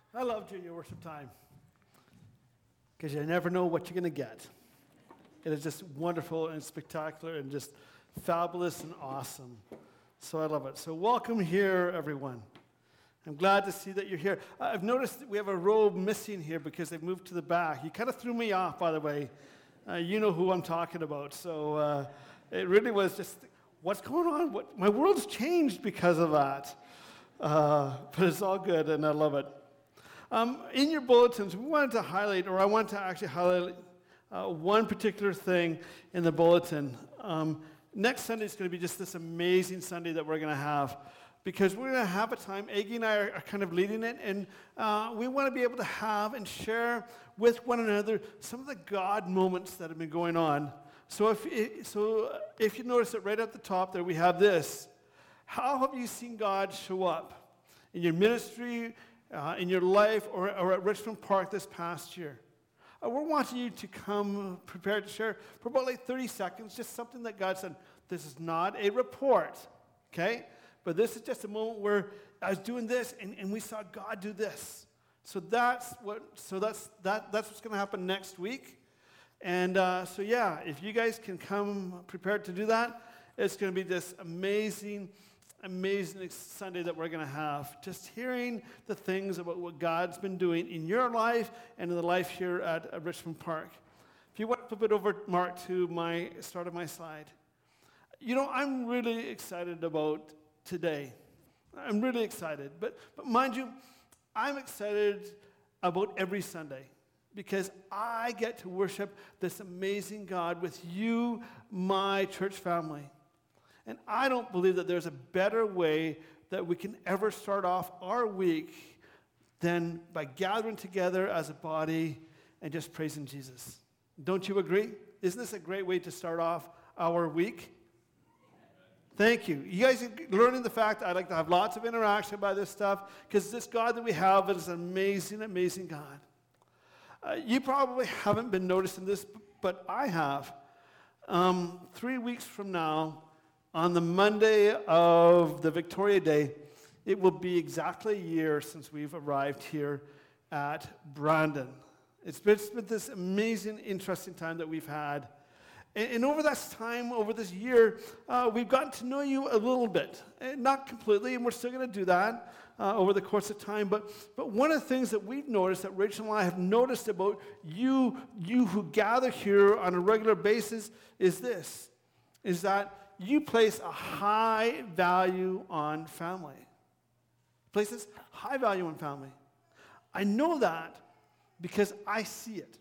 I love junior worship time because you never know what you're going to get. It is just wonderful and spectacular and just fabulous and awesome. So I love it. So welcome here, everyone. I'm glad to see that you're here. I've noticed that we have a row missing here because they've moved to the back. You kind of threw me off, by the way. You know who I'm talking about. So it really was just, what's going on? My world's changed because of that. But it's all good, and I love it. In your bulletins, I want to actually highlight one particular thing in the bulletin. Next Sunday is going to be just this amazing Sunday that we're going to have, because we're going to have a time, Aggie and I are kind of leading it, and we want to be able to have and share with one another some of the God moments that have been going on. So if you notice it right at the top there, we have this. How have you seen God show up in your ministry, in your life, or at Richmond Park this past year? We're wanting you to come prepared to share for about 30 seconds, just something that God said. This is not a report, okay? But this is just a moment where I was doing this, and we saw God do this. So that's what's going to happen next week. And if you guys can come prepared to do that, it's going to be this amazing Sunday that we're going to have. Just hearing the things about what God's been doing in your life and in the life here at Richmond Park. If you want to flip it over, Mark, to my start of my slide. You know, I'm really excited about today. I'm really excited. But mind you, I'm excited about every Sunday because I get to worship this amazing God with you, my church family. And I don't believe that there's a better way that we can ever start off our week than by gathering together as a body and just praising Jesus. Don't you agree? Isn't this a great way to start off our week? Thank you. You guys are learning the fact that I like to have lots of interaction about this stuff because this God that we have is an amazing, amazing God. You probably haven't been noticing this, but I have. 3 weeks from now, on the Monday of the Victoria Day, it will be exactly a year since we've arrived here at Brandon. It's been this amazing, interesting time that we've had. And over this time, over this year, we've gotten to know you a little bit. Not completely, and we're still going to do that over the course of time. But one of the things that we've noticed, that Rachel and I have noticed about you who gather here on a regular basis, is that you place a high value on family. Places high value on family. I know that because I see it.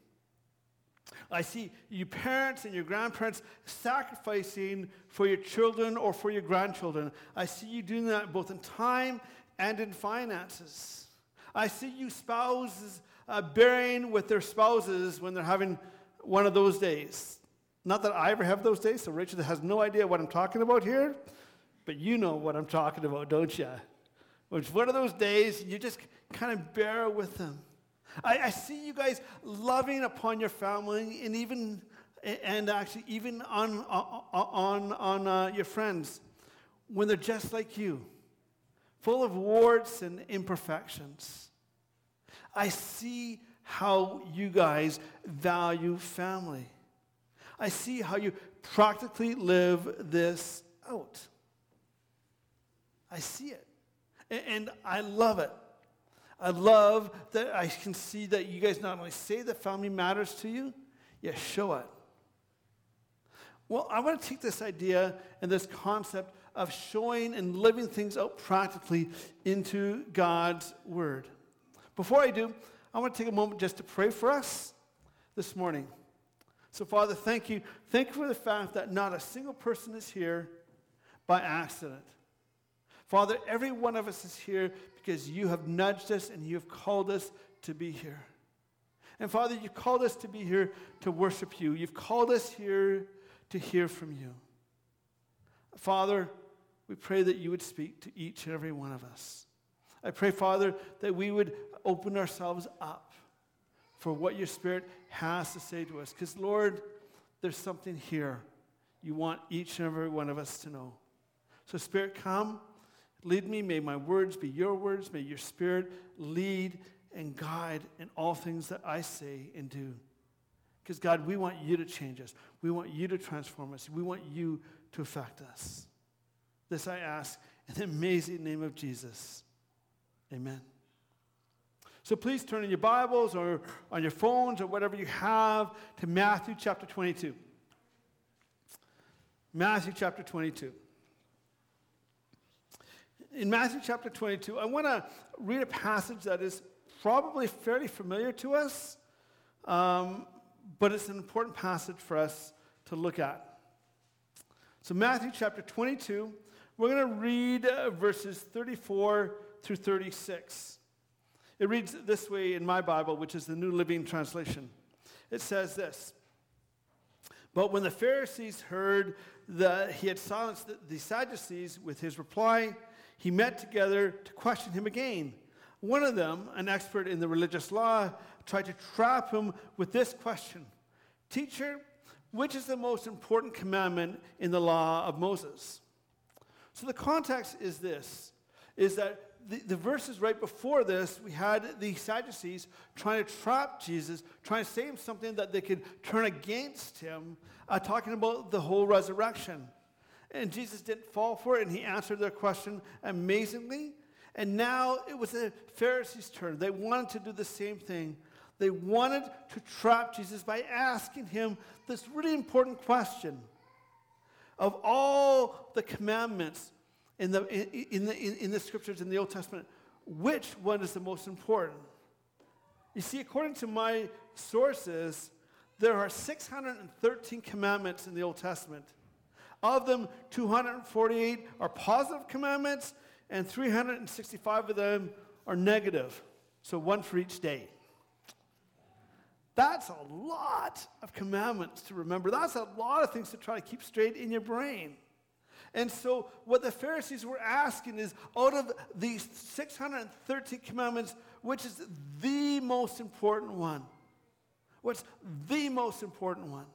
I see you parents and your grandparents sacrificing for your children or for your grandchildren. I see you doing that both in time and in finances. I see you spouses bearing with their spouses when they're having one of those days. Not that I ever have those days, so Rachel has no idea what I'm talking about here, but you know what I'm talking about, don't you? It's one of those days you just kind of bear with them. I see you guys loving upon your family and even on your friends when they're just like you, full of warts and imperfections. I see how you guys value family. I see how you practically live this out. I see it. And I love it. I love that I can see that you guys not only say that family matters to you, you show it. Well, I want to take this idea and this concept of showing and living things out practically into God's Word. Before I do, I want to take a moment just to pray for us this morning. So, Father, thank you. Thank you for the fact that not a single person is here by accident. Father, every one of us is here because you have nudged us and you have called us to be here. And Father, you called us to be here to worship you. You've called us here to hear from you. Father, we pray that you would speak to each and every one of us. I pray, Father, that we would open ourselves up for what your Spirit has to say to us. Because, Lord, there's something here you want each and every one of us to know. So, Spirit, come, lead me. May my words be your words. May your Spirit lead and guide in all things that I say and do. Because, God, we want you to change us. We want you to transform us. We want you to affect us. This I ask in the amazing name of Jesus. Amen. So please turn in your Bibles or on your phones or whatever you have to Matthew chapter 22. Matthew chapter 22. In Matthew chapter 22, I want to read a passage that is probably fairly familiar to us, but it's an important passage for us to look at. So Matthew chapter 22, we're going to read verses 34 through 36. It reads this way in my Bible, which is the New Living Translation. It says this: "But when the Pharisees heard that he had silenced the Sadducees with his reply, he met together to question him again. One of them, an expert in the religious law, tried to trap him with this question: 'Teacher, which is the most important commandment in the law of Moses?'" So the context is this, is that the verses right before this, we had the Sadducees trying to trap Jesus, trying to say him something that they could turn against him, talking about the whole resurrection. And Jesus didn't fall for it, and he answered their question amazingly. And now it was the Pharisees' turn. They wanted to do the same thing. They wanted to trap Jesus by asking him this really important question. Of all the commandments in the scriptures in the Old Testament, which one is the most important? You see, according to my sources, there are 613 commandments in the Old Testament. Of them, 248 are positive commandments, and 365 of them are negative. So one for each day. That's a lot of commandments to remember. That's a lot of things to try to keep straight in your brain. And so what the Pharisees were asking is, out of these 613 commandments, which is the most important one? What's the most important one?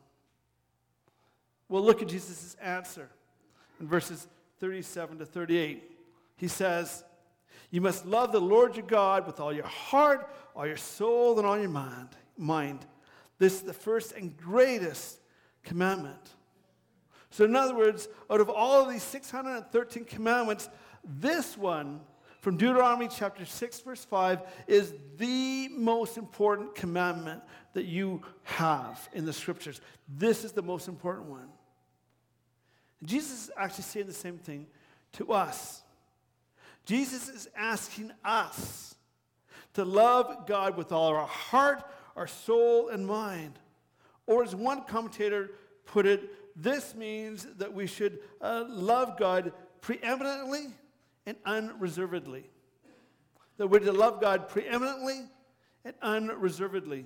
Well, look at Jesus' answer in verses 37 to 38. He says, "You must love the Lord your God with all your heart, all your soul, and all your mind. This is the first and greatest commandment." So in other words, out of all of these 613 commandments, this one from Deuteronomy chapter 6, verse 5, is the most important commandment that you have in the scriptures. This is the most important one. Jesus is actually saying the same thing to us. Jesus is asking us to love God with all our heart, our soul, and mind. Or as one commentator put it, this means that we should love God preeminently and unreservedly. That we're to love God preeminently and unreservedly.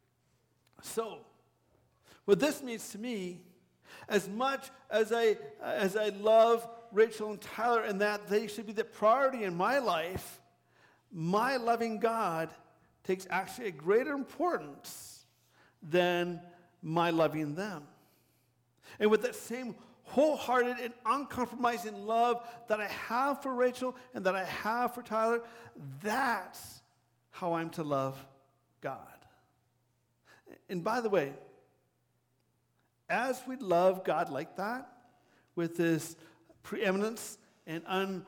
So, what this means to me, as much as I love Rachel and Tyler and that they should be the priority in my life, my loving God takes actually a greater importance than my loving them. And with that same wholehearted and uncompromising love that I have for Rachel and that I have for Tyler, that's how I'm to love God. And by the way, as we love God like that, with this preeminence and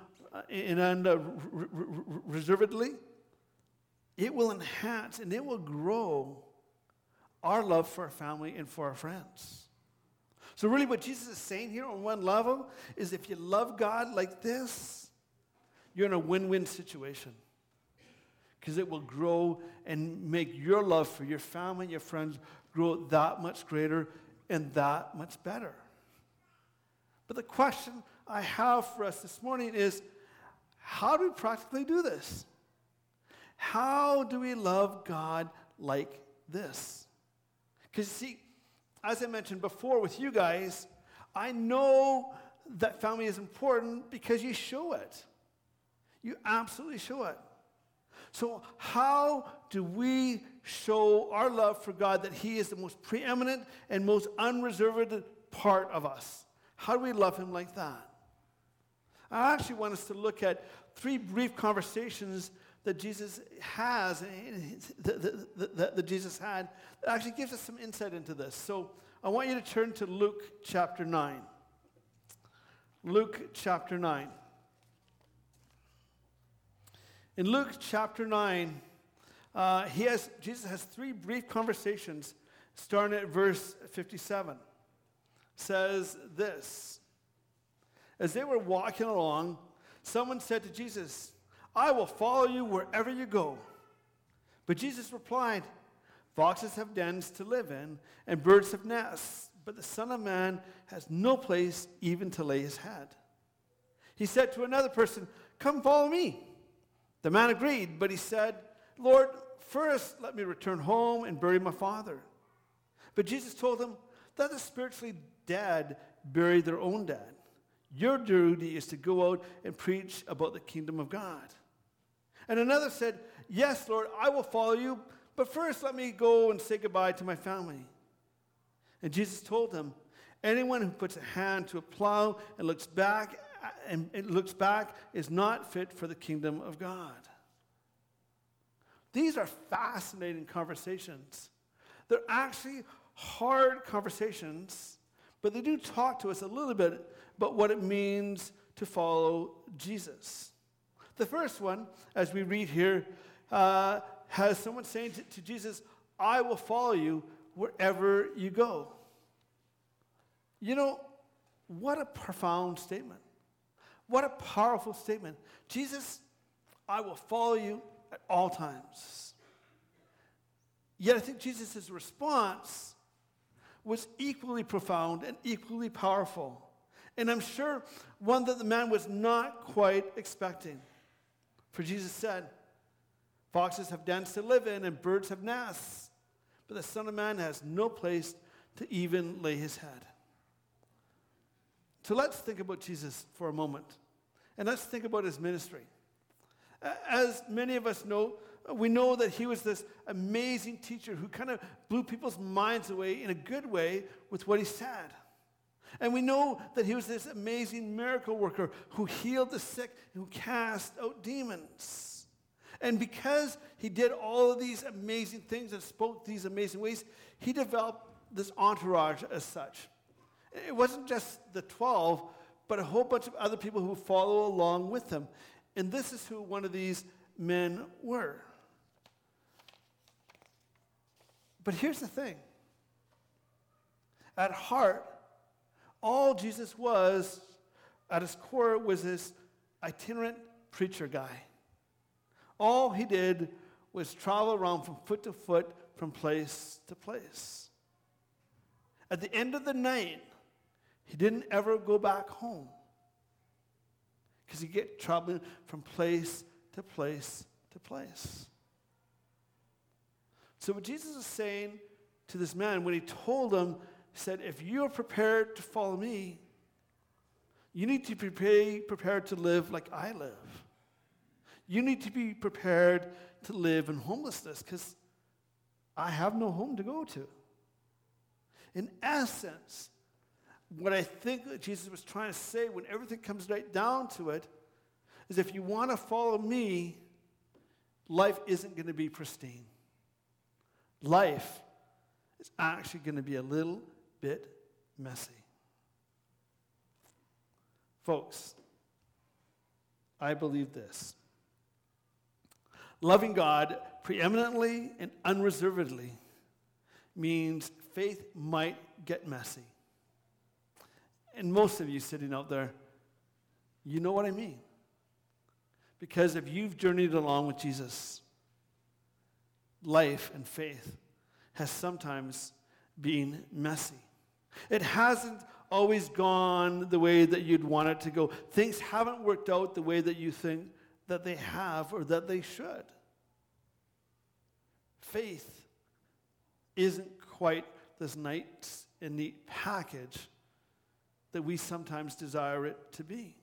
unreservedly, it will enhance and it will grow our love for our family and for our friends. So really what Jesus is saying here on one level is if you love God like this, you're in a win-win situation. Because it will grow and make your love for your family and your friends grow that much greater and that much better. But the question I have for us this morning is, how do we practically do this? How do we love God like this? Because you see, as I mentioned before with you guys, I know that family is important because you show it. You absolutely show it. So how do we show our love for God that He is the most preeminent and most unreserved part of us? How do we love Him like that? I actually want us to look at 3 brief conversations that Jesus has, that Jesus had, that actually gives us some insight into this. So I want you to turn to Luke chapter 9. Luke chapter 9. In Luke chapter 9, Jesus has three brief conversations, starting at verse 57. Says this: as they were walking along, someone said to Jesus, "I will follow you wherever you go." But Jesus replied, "Foxes have dens to live in, and birds have nests, but the Son of Man has no place even to lay his head." He said to another person, "Come follow me." The man agreed, but he said, "Lord, first let me return home and bury my father." But Jesus told him, "Let the spiritually dead bury their own dead. Your duty is to go out and preach about the kingdom of God." And another said, "Yes, Lord, I will follow you, but first let me go and say goodbye to my family." And Jesus told him, "Anyone who puts a hand to a plow and looks back is not fit for the kingdom of God." These are fascinating conversations. They're actually hard conversations, but they do talk to us a little bit about what it means to follow Jesus. The first one, as we read here, has someone saying to Jesus, "I will follow you wherever you go." You know, what a profound statement. What a powerful statement. Jesus, I will follow you at all times. Yet I think Jesus' response was equally profound and equally powerful. And I'm sure one that the man was not quite expecting. For Jesus said, "Foxes have dens to live in and birds have nests, but the Son of Man has no place to even lay his head." So let's think about Jesus for a moment. And let's think about his ministry. As many of us know, we know that he was this amazing teacher who kind of blew people's minds away in a good way with what he said. And we know that he was this amazing miracle worker who healed the sick and who cast out demons. And because he did all of these amazing things and spoke these amazing ways, he developed this entourage as such. It wasn't just the 12, but a whole bunch of other people who follow along with him. And this is who one of these men were. But here's the thing. At heart, all Jesus was, at his core, was this itinerant preacher guy. All he did was travel around from foot to foot, from place to place. At the end of the night, he didn't ever go back home because he'd get traveling from place to place to place. So what Jesus is saying to this man when he told him, he said, "If you're prepared to follow me, you need to be prepared to live like I live. You need to be prepared to live in homelessness because I have no home to go to." In essence, what I think that Jesus was trying to say when everything comes right down to it is if you want to follow me, life isn't going to be pristine. Life is actually going to be a little bit messy. Folks, I believe this. Loving God preeminently and unreservedly means faith might get messy. And most of you sitting out there, you know what I mean. Because if you've journeyed along with Jesus, life and faith has sometimes been messy. It hasn't always gone the way that you'd want it to go. Things haven't worked out the way that you think that they have or that they should. Faith isn't quite this nice and neat package that we sometimes desire it to be.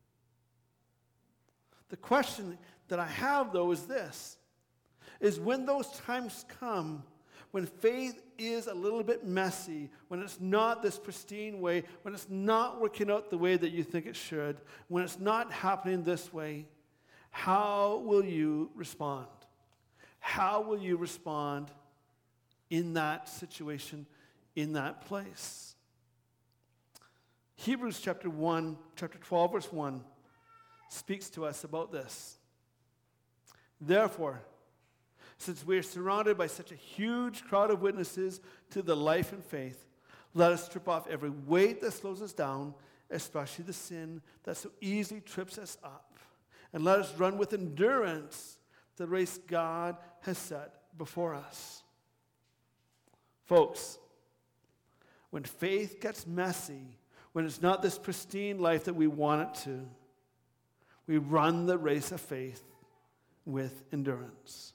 The question that I have, though, is this, is when those times come, when faith is a little bit messy, when it's not this pristine way, when it's not working out the way that you think it should, when it's not happening this way, How will you respond? How will you respond in that situation, in that place? Hebrews chapter 12, verse 1 speaks to us about this. Therefore, since we are surrounded by such a huge crowd of witnesses to the life and faith, let us strip off every weight that slows us down, especially the sin that so easily trips us up. And let us run with endurance the race God has set before us. Folks, when faith gets messy, when it's not this pristine life that we want it to, we run the race of faith with endurance.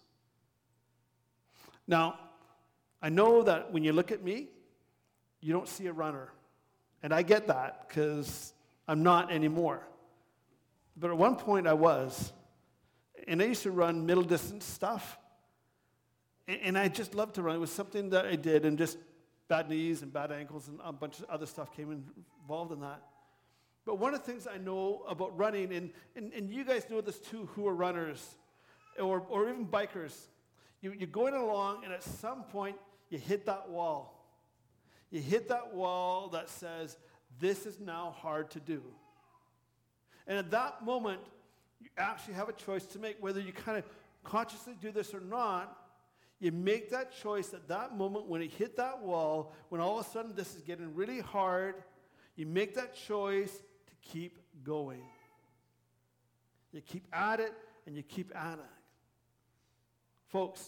Now, I know that when you look at me, you don't see a runner. And I get that because I'm not anymore. But at one point I was. And I used to run middle distance stuff. And I just loved to run. It was something that I did, and just bad knees and bad ankles and a bunch of other stuff came involved in that. But one of the things I know about running, and you guys know this too who are runners or even bikers, you're going along, and at some point you hit that wall. You hit that wall that says, this is now hard to do. And at that moment, you actually have a choice to make, whether you kind of consciously do this or not. You make that choice at that moment when it hit that wall, when all of a sudden this is getting really hard, you make that choice to keep going. You keep at it, and you keep at it. Folks,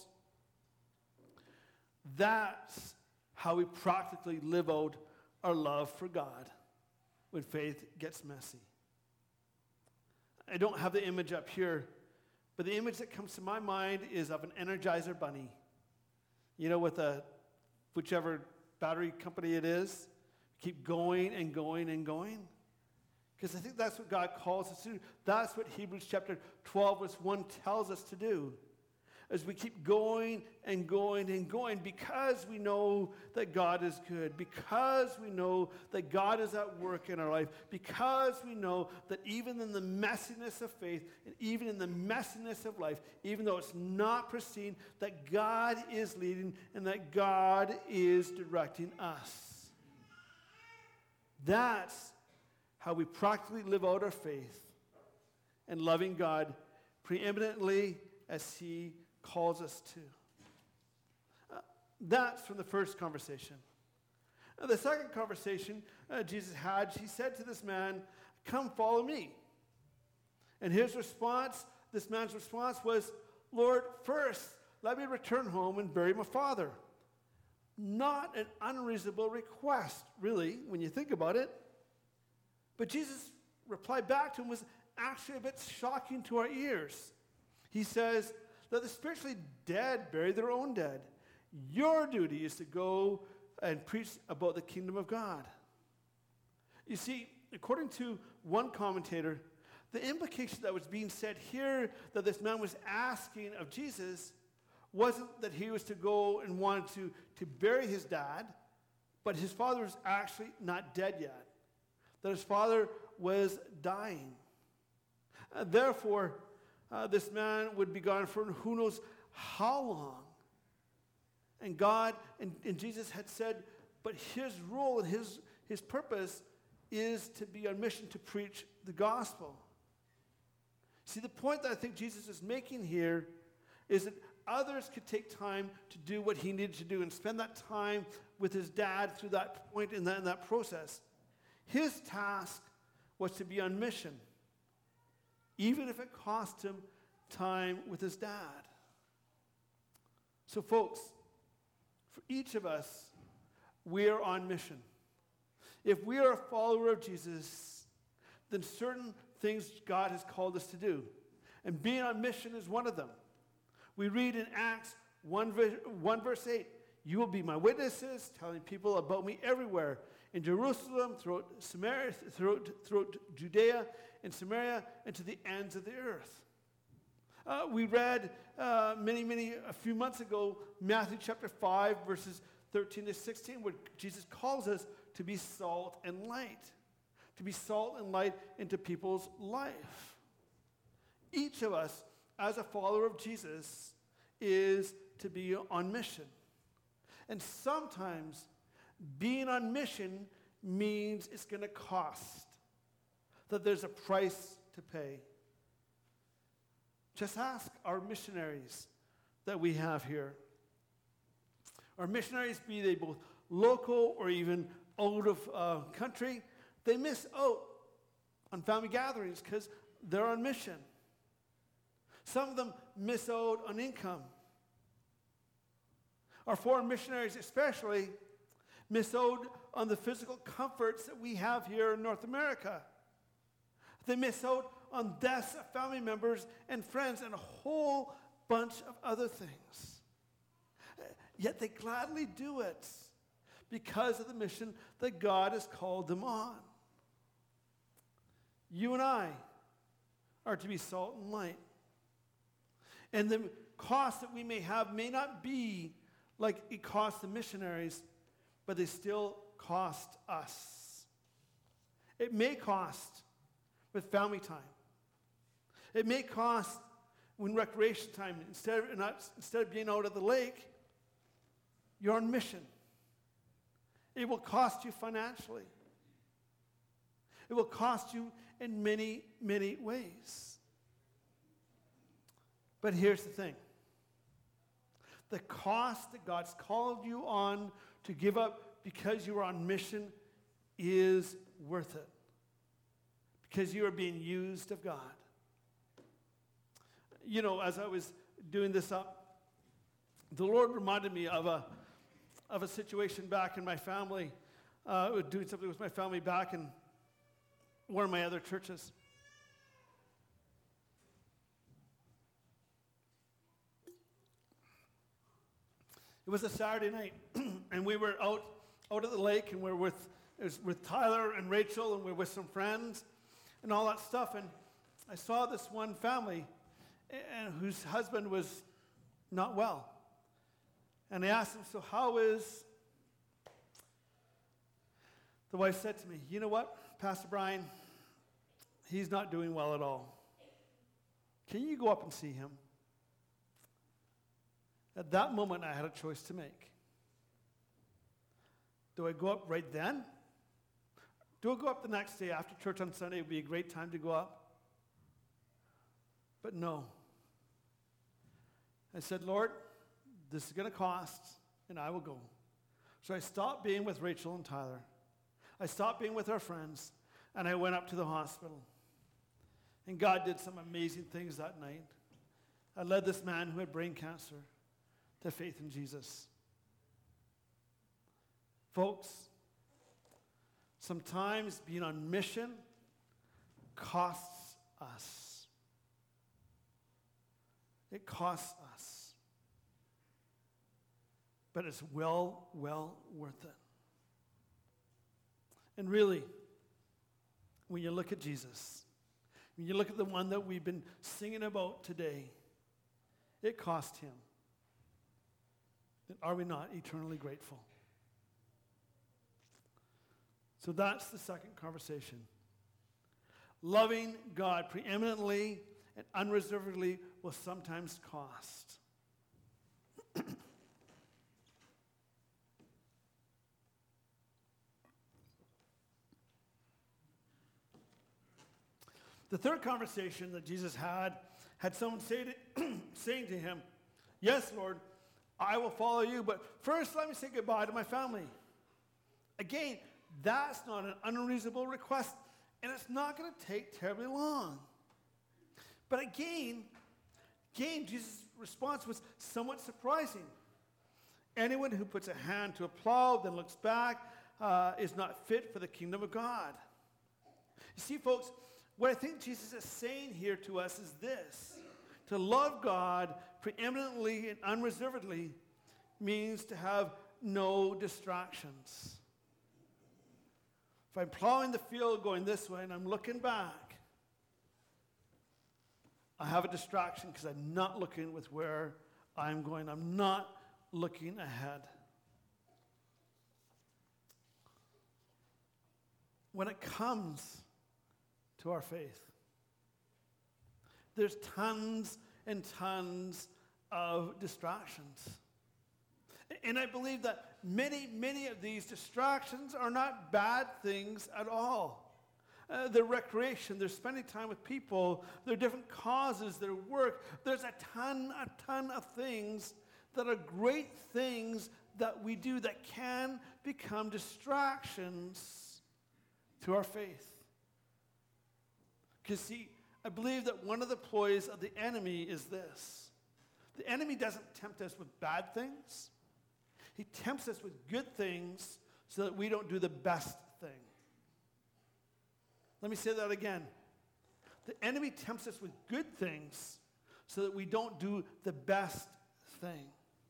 that's how we practically live out our love for God when faith gets messy. I don't have the image up here, but the image that comes to my mind is of an Energizer bunny. You know, with whichever battery company it is, keep going and going and going. Because I think that's what God calls us to do. That's what Hebrews chapter 12, verse 1 tells us to do. As we keep going and going and going, because we know that God is good, because we know that God is at work in our life, because we know that even in the messiness of faith, and even in the messiness of life, even though it's not pristine, that God is leading and that God is directing us. That's how we practically live out our faith and loving God preeminently as He calls us to. That's from the first conversation. The second conversation Jesus had, He said to this man, "Come follow me." And his response, this man's response was, "Lord, first let me return home and bury my father." Not an unreasonable request, really, when you think about it. But Jesus' reply back to him was actually a bit shocking to our ears. He says, "Let the spiritually dead bury their own dead. Your duty is to go and preach about the kingdom of God." You see, according to one commentator, the implication that was being said here that this man was asking of Jesus wasn't that he was to go and wanted to bury his dad, but his father was actually not dead yet, that his father was dying. Therefore, this man would be gone for who knows how long. And God and Jesus had said, but his role and his purpose is to be on mission to preach the gospel. See, the point that I think Jesus is making here is that others could take time to do what he needed to do and spend that time with his dad through that point in that process. His task was to be on mission, even if it cost him time with his dad. So folks, for each of us, we are on mission. If we are a follower of Jesus, then certain things God has called us to do. And being on mission is one of them. We read in Acts 1 verse 8, "You will be my witnesses, telling people about me everywhere, in Jerusalem, throughout Samaria, throughout Judea, and Samaria, and to the ends of the earth." We read a few months ago, Matthew chapter 5, verses 13 to 16, where Jesus calls us to be salt and light, to be salt and light into people's life. Each of us, as a follower of Jesus, is to be on mission. And sometimes being on mission means it's going to cost, that there's a price to pay. Just ask our missionaries that we have here. Our missionaries, be they both local or even out of country, they miss out on family gatherings because they're on mission. Some of them miss out on income. Our foreign missionaries especially miss out on the physical comforts that we have here in North America. They miss out on deaths of family members and friends and a whole bunch of other things. Yet they gladly do it because of the mission that God has called them on. You and I are to be salt and light. And the cost that we may have may not be like it cost the missionaries, but they still cost us. It may cost with family time. It may cost when recreation time, instead of being out at the lake, you're on mission. It will cost you financially. It will cost you in many, many ways. But here's the thing. The cost that God's called you on to give up because you are on mission is worth it. Because you are being used of God. You know, as I was doing this up, the Lord reminded me of a situation back in my family, doing something with my family back in one of my other churches. It was a Saturday night, and we were out at the lake, and it was with Tyler and Rachel, and we were with some friends, and all that stuff. And I saw this one family, and whose husband was not well. And I asked him, "So how is?" The wife said to me, "You know what, Pastor Brian? He's not doing well at all. Can you go up and see him?" At that moment, I had a choice to make. Do I go up right then? Do I go up the next day after church on Sunday? It would be a great time to go up. But no. I said, "Lord, this is going to cost, and I will go." So I stopped being with Rachel and Tyler. I stopped being with our friends, and I went up to the hospital. And God did some amazing things that night. I led this man who had brain cancer to faith in Jesus. Folks, sometimes being on mission costs us. It costs us. But it's well worth it. And really, when you look at Jesus, when you look at the one that we've been singing about today, it cost him. And are we not eternally grateful? So that's the second conversation. Loving God preeminently and unreservedly will sometimes cost. The third conversation that Jesus had someone saying to him, "Yes, Lord, I will follow you, but first let me say goodbye to my family." Again, that's not an unreasonable request, and it's not going to take terribly long. But again, Jesus' response was somewhat surprising. Anyone who puts a hand to a plow, then looks back, is not fit for the kingdom of God. You see, folks, what I think Jesus is saying here to us is this. To love God preeminently and unreservedly means to have no distractions. If I'm plowing the field going this way and I'm looking back, I have a distraction because I'm not looking with where I'm going. I'm not looking ahead. When it comes to our faith, there's tons and tons of distractions. And I believe that many of these distractions are not bad things at all. They're recreation, they're spending time with people, they're different causes, their work. There's a ton of things that are great things that we do that can become distractions to our faith. Because see, I believe that one of the ploys of the enemy is this. The enemy doesn't tempt us with bad things. He tempts us with good things so that we don't do the best thing. Let me say that again. The enemy tempts us with good things so that we don't do the best thing.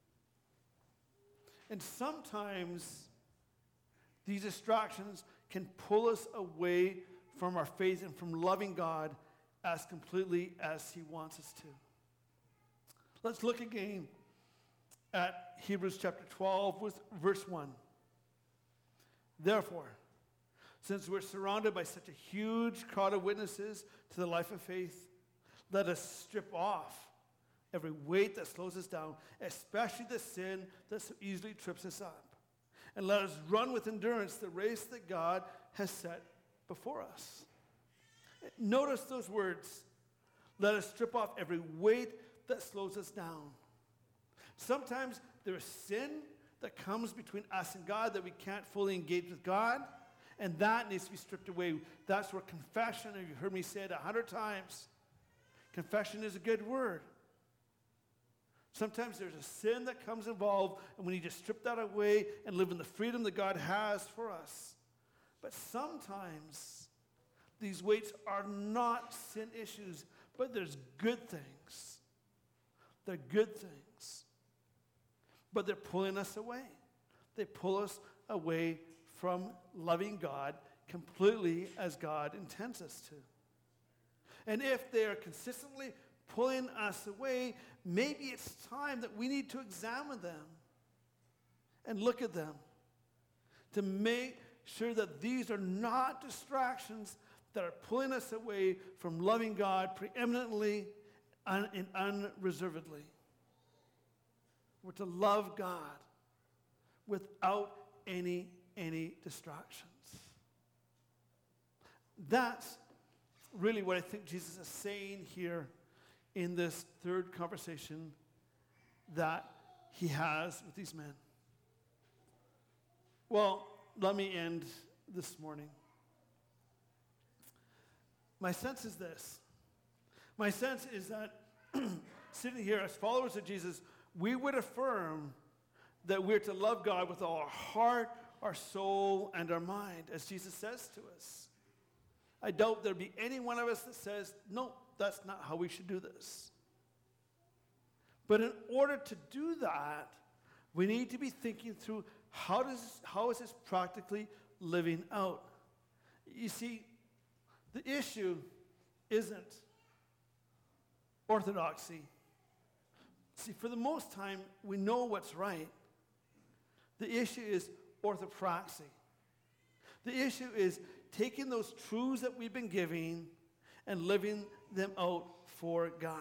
And sometimes these distractions can pull us away from our faith and from loving God as completely as He wants us to. Let's look again at Hebrews chapter 12 with verse 1. Therefore, since we're surrounded by such a huge crowd of witnesses to the life of faith, let us strip off every weight that slows us down, especially the sin that so easily trips us up. And let us run with endurance the race that God has set before us. Notice those words. Let us strip off every weight that slows us down. Sometimes there's sin that comes between us and God that we can't fully engage with God, and that needs to be stripped away. That's where confession, and you've heard me say it 100 times, confession is a good word. Sometimes there's a sin that comes involved, and we need to strip that away and live in the freedom that God has for us. But sometimes these weights are not sin issues, but there's good things. They're good things. But they're pulling us away. They pull us away from loving God completely as God intends us to. And if they are consistently pulling us away, maybe it's time that we need to examine them and look at them to make sure that these are not distractions that are pulling us away from loving God preeminently and unreservedly. We're to love God without any distractions. That's really what I think Jesus is saying here in this third conversation that he has with these men. Well, let me end this morning. My sense is this. My sense is that sitting here as followers of Jesus, we would affirm that we're to love God with all our heart, our soul, and our mind, as Jesus says to us. I doubt there'd be any one of us that says, no, that's not how we should do this. But in order to do that, we need to be thinking through how is this practically living out? You see, the issue isn't orthodoxy. See, for the most time, we know what's right. The issue is orthopraxy. The issue is taking those truths that we've been giving and living them out for God.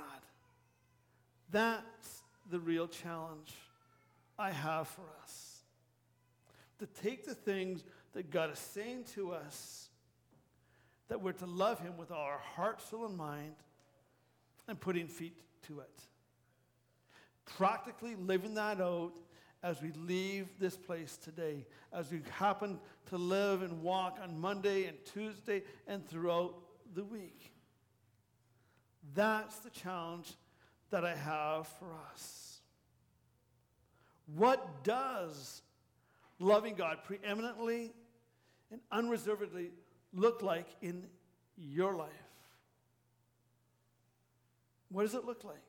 That's the real challenge I have for us. To take the things that God is saying to us, that we're to love him with all our heart, soul, and mind, and putting feet to it. Practically living that out as we leave this place today, as we happen to live and walk on Monday and Tuesday and throughout the week. That's the challenge that I have for us. What does loving God preeminently and unreservedly look like in your life? What does it look like?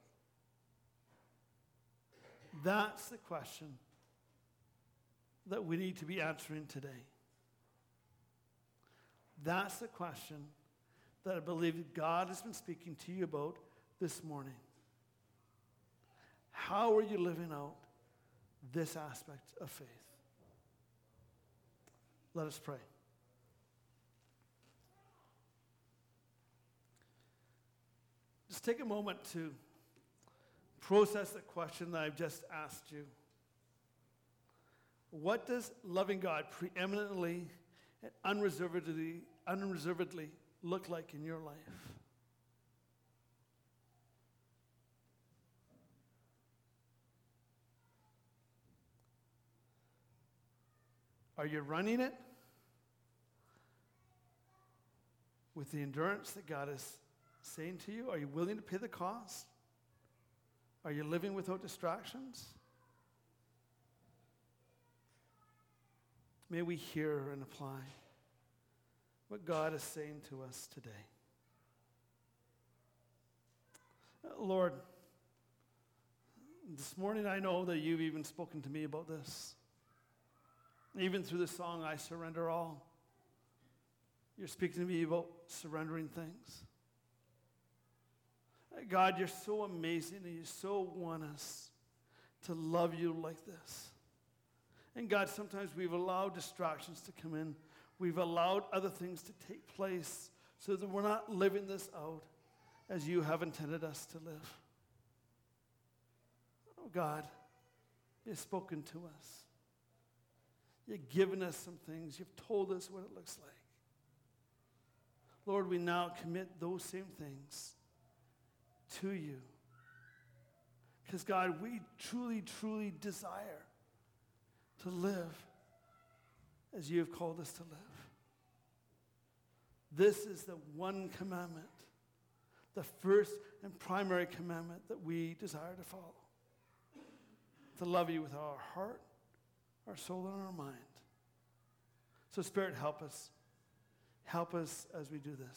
That's the question that we need to be answering today. That's the question that I believe that God has been speaking to you about this morning. How are you living out this aspect of faith? Let us pray. Just take a moment to process the question that I've just asked you. What does loving God preeminently and unreservedly look like in your life? Are you running it with the endurance that God is saying to you? Are you willing to pay the cost? Are you living without distractions? May we hear and apply what God is saying to us today. Lord, this morning I know that you've even spoken to me about this. Even through the song, I Surrender All. You're speaking to me about surrendering things. God, you're so amazing and you so want us to love you like this. And God, sometimes we've allowed distractions to come in. We've allowed other things to take place so that we're not living this out as you have intended us to live. Oh God, you've spoken to us. You've given us some things. You've told us what it looks like. Lord, we now commit those same things to you. Because God, we truly, truly desire to live as you have called us to live. This is the one commandment, the first and primary commandment that we desire to follow. To love you with our heart, our soul, and our mind. So Spirit, help us. Help us as we do this.